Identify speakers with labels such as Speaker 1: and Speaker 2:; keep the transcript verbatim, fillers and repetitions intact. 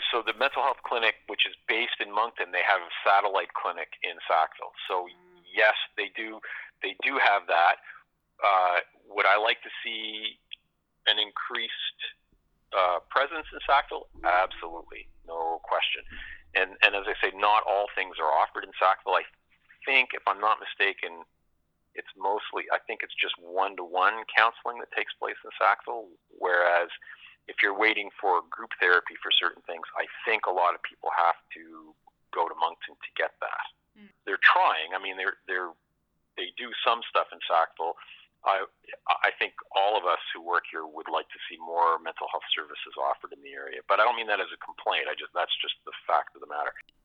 Speaker 1: so the mental health clinic, which is based in Moncton, they have a satellite clinic in Sackville. So yes, they do. They do have that. Uh, would I like to see an increased uh, presence in Sackville? Absolutely, no question. And and as I say, not all things are offered in Sackville. I think, if I'm not mistaken, it's mostly, I think it's just one-to-one counseling that takes place in Sackville, whereas if you're waiting for group therapy for certain things, I think a lot of people have to go to Moncton to get that. Mm. They're trying. I mean, they're they're they do some stuff in Sackville. I I think all of us who work here would like to see more mental health services offered in the area, but I don't mean that as a complaint. I just that's just the fact of the matter.